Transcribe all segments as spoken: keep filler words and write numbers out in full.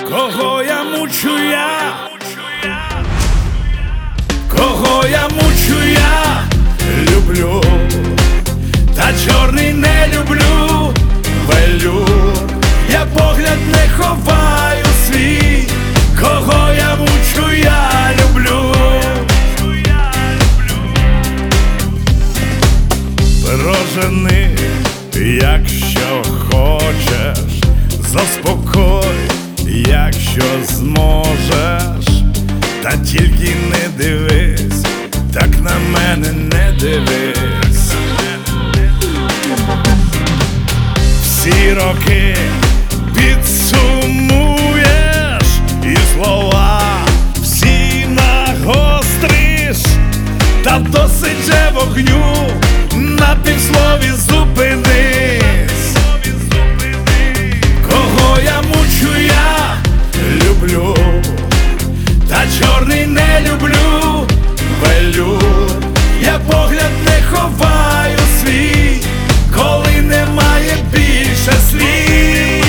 Кого я мучу я, кого я мучу я, люблю, та чорний не люблю, велюр, я погляд не ховаю свій, кого я мучу я, люблю. Прожени, якщо хочеш, заспокой, якщо зможеш, та тільки не дивись, так на мене не дивись. Всі роки підсумуєш і слова всі нагостриш, та досить же вогню, на півслові зупинись. Кого я мучу я, люблю, та чорний не люблю, велюр, я погляд не ховаю свій, коли немає більше слів.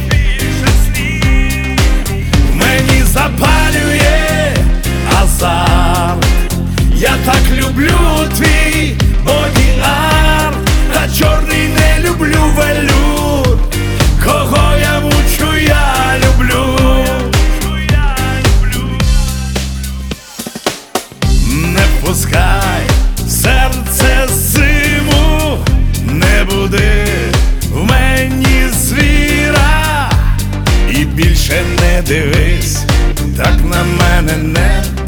Мені запалює азарт, я так люблю твій боді-арт, та чорний не люблю, велюр, кого я мучу я, люблю. Не пускай в серце зиму, не буди в мені звіра, і більше не дивись, так на мене не